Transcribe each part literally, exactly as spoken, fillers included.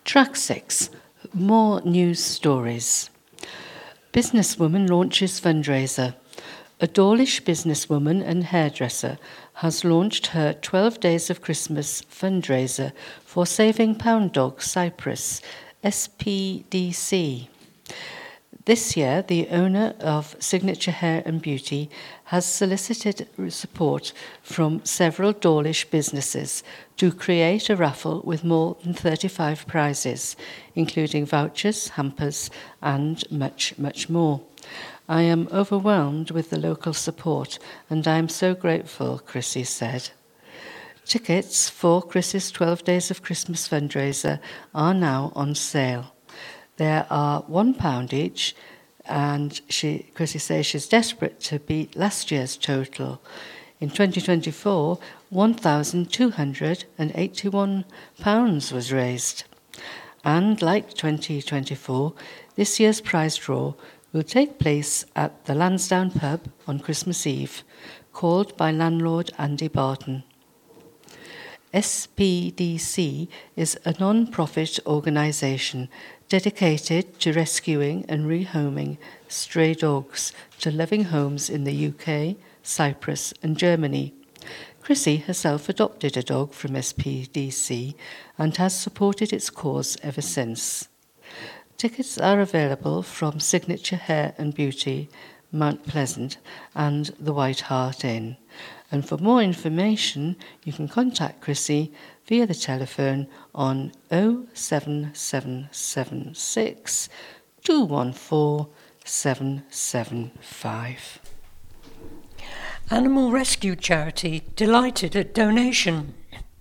Track six, more news stories. Businesswoman launches fundraiser. A Dawlish businesswoman and hairdresser has launched her twelve Days of Christmas fundraiser for Saving Pound Dog Cyprus, S P D C. This year, the owner of Signature Hair and Beauty has solicited support from several Dawlish businesses to create a raffle with more than thirty-five prizes, including vouchers, hampers, and much, much more. I am overwhelmed with the local support, and I am so grateful, Chrissy said. Tickets for Chrissy's twelve Days of Christmas fundraiser are now on sale. There are one pound each, and she, Chrissy says she's desperate to beat last year's total. In twenty twenty-four, one thousand two hundred eighty-one pounds was raised. And like twenty twenty-four, this year's prize draw will take place at the Lansdowne pub on Christmas Eve, called by landlord Andy Barton. S P D C is a non-profit organisation dedicated to rescuing and rehoming stray dogs to loving homes in the U K, Cyprus and Germany. Chrissy herself adopted a dog from S P D C and has supported its cause ever since. Tickets are available from Signature Hair and Beauty, Mount Pleasant and the White Hart Inn. And for more information, you can contact Chrissy via the telephone on oh seven seven seven six, two one four, seven seven five. Animal rescue charity delighted at donation.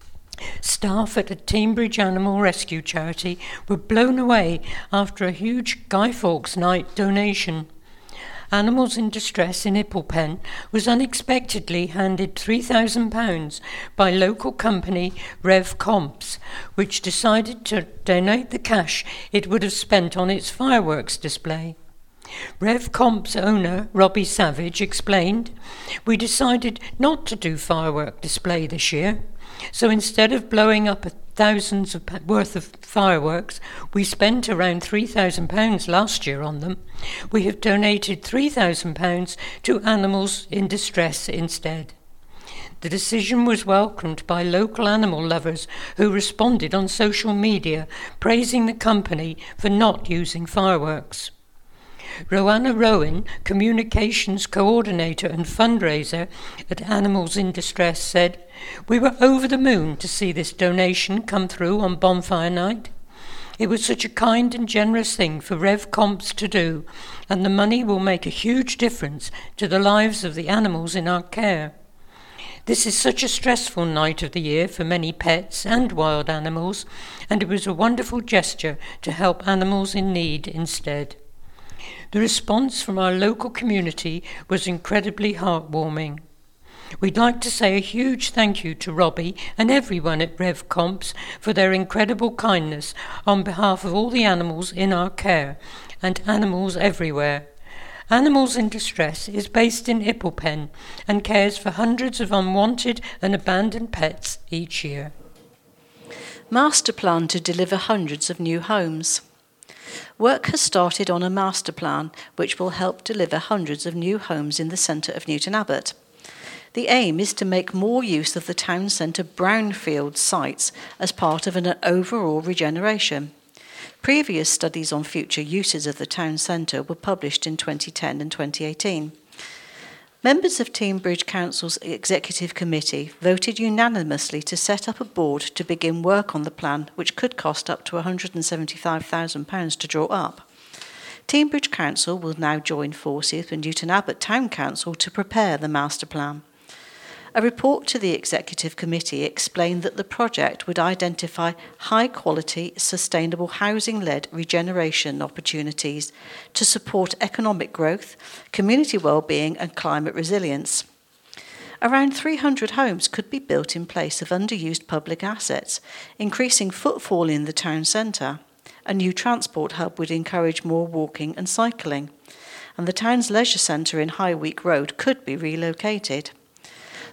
Staff at a Teignbridge animal rescue charity were blown away after a huge Guy Fawkes night donation. Animals in Distress in Ipplepen was unexpectedly handed three thousand pounds by local company Rev Comps, which decided to donate the cash it would have spent on its fireworks display. Rev Comp's owner, Robbie Savage, explained, "We decided not to do firework display this year, so instead of blowing up thousands of worth of fireworks, we spent around three thousand pounds last year on them. We have donated three thousand pounds to animals in distress instead." The decision was welcomed by local animal lovers who responded on social media, praising the company for not using fireworks. Roanna Rowan, Communications Coordinator and Fundraiser at Animals in Distress, said, "We were over the moon to see this donation come through on Bonfire Night. It was such a kind and generous thing for Rev Comps to do, and the money will make a huge difference to the lives of the animals in our care. This is such a stressful night of the year for many pets and wild animals, and it was a wonderful gesture to help animals in need instead." The response from our local community was incredibly heartwarming. We'd like to say a huge thank you to Robbie and everyone at Rev Comps for their incredible kindness on behalf of all the animals in our care and animals everywhere. Animals in Distress is based in Ipplepen and cares for hundreds of unwanted and abandoned pets each year. Master plan to deliver hundreds of new homes. Work has started on a master plan which will help deliver hundreds of new homes in the centre of Newton Abbot. The aim is to make more use of the town centre brownfield sites as part of an overall regeneration. Previous studies on future uses of the town centre were published in twenty ten and twenty eighteen. Members of Teignbridge Council's Executive Committee voted unanimously to set up a board to begin work on the plan, which could cost up to one hundred seventy-five thousand pounds to draw up. Teignbridge Council will now join forces with Newton Abbot Town Council to prepare the master plan. A report to the Executive Committee explained that the project would identify high-quality, sustainable housing-led regeneration opportunities to support economic growth, community well-being and climate resilience. Around three hundred homes could be built in place of underused public assets, increasing footfall in the town centre. A new transport hub would encourage more walking and cycling, and the town's leisure centre in High Week Road could be relocated.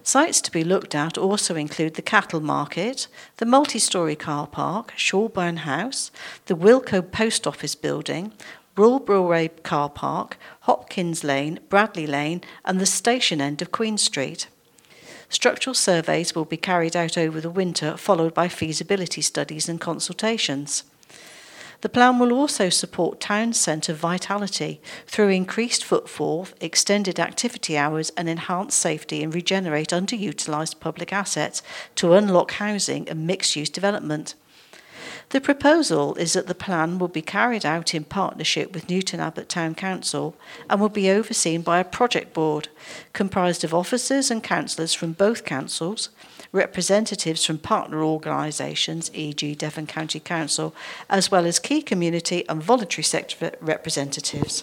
Sites to be looked at also include the Cattle Market, the multi-storey car park, Shawburn House, the Wilko Post Office building, Broulborough Car Park, Hopkins Lane, Bradley Lane and the station end of Queen Street. Structural surveys will be carried out over the winter, followed by feasibility studies and consultations. The plan will also support town centre vitality through increased footfall, extended activity hours and enhanced safety, and regenerate underutilised public assets to unlock housing and mixed-use development. The proposal is that the plan will be carried out in partnership with Newton Abbot Town Council and will be overseen by a project board comprised of officers and councillors from both councils, representatives from partner organisations, for example Devon County Council, as well as key community and voluntary sector representatives.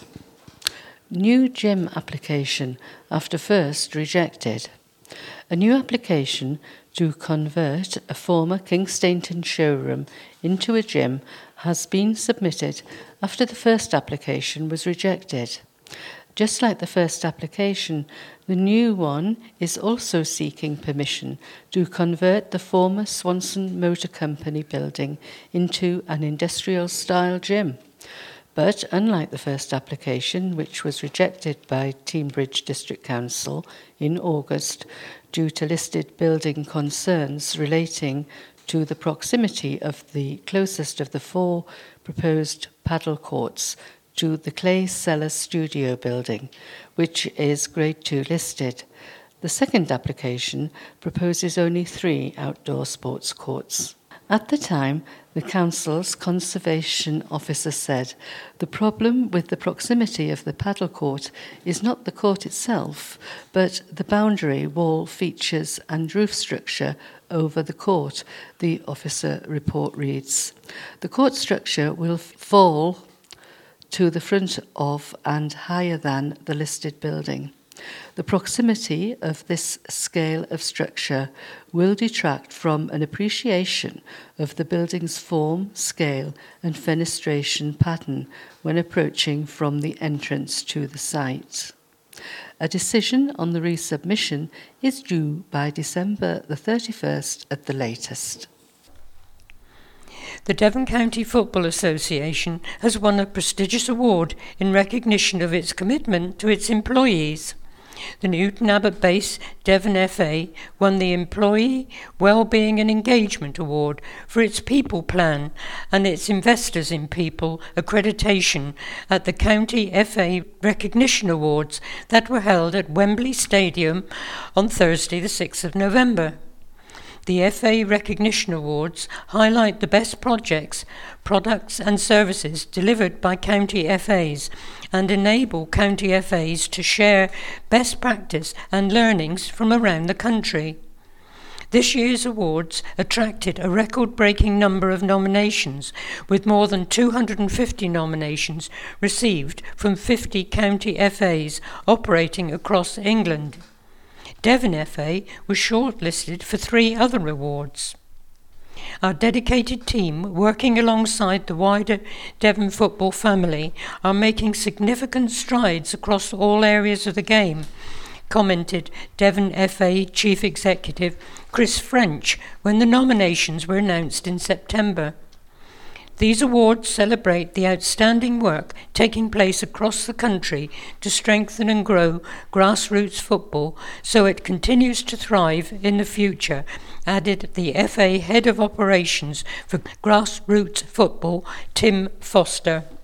New gym application after first rejected. A new application to convert a former Kingstainton showroom into a gym has been submitted after the first application was rejected. Just like the first application, the new one is also seeking permission to convert the former Swanson Motor Company building into an industrial-style gym. But unlike the first application, which was rejected by Teignbridge District Council in August due to listed building concerns relating to the proximity of the closest of the four proposed paddle courts to the Clay Cellar Studio building, which is Grade two listed. The second application proposes only three outdoor sports courts. At the time, the council's conservation officer said, "The problem with the proximity of the paddle court is not the court itself, but the boundary, wall features and roof structure over the court," the officer report reads. The court structure will fall to the front of and higher than the listed building. The proximity of this scale of structure will detract from an appreciation of the building's form, scale and fenestration pattern when approaching from the entrance to the site. A decision on the resubmission is due by December the thirty-first at the latest. The Devon County Football Association has won a prestigious award in recognition of its commitment to its employees. The Newton Abbot-based Devon F A won the Employee Wellbeing and Engagement Award for its People Plan and its Investors in People accreditation at the County F A Recognition Awards that were held at Wembley Stadium on Thursday the sixth of November. The F A Recognition Awards highlight the best projects, products and services delivered by county F As and enable county F As to share best practice and learnings from around the country. This year's awards attracted a record-breaking number of nominations, with more than two hundred fifty nominations received from fifty county F As operating across England. Devon F A was shortlisted for three other awards. Our dedicated team, working alongside the wider Devon football family, are making significant strides across all areas of the game, commented Devon F A Chief Executive Chris French when the nominations were announced in September. These awards celebrate the outstanding work taking place across the country to strengthen and grow grassroots football so it continues to thrive in the future, added the F A Head of Operations for Grassroots Football, Tim Foster.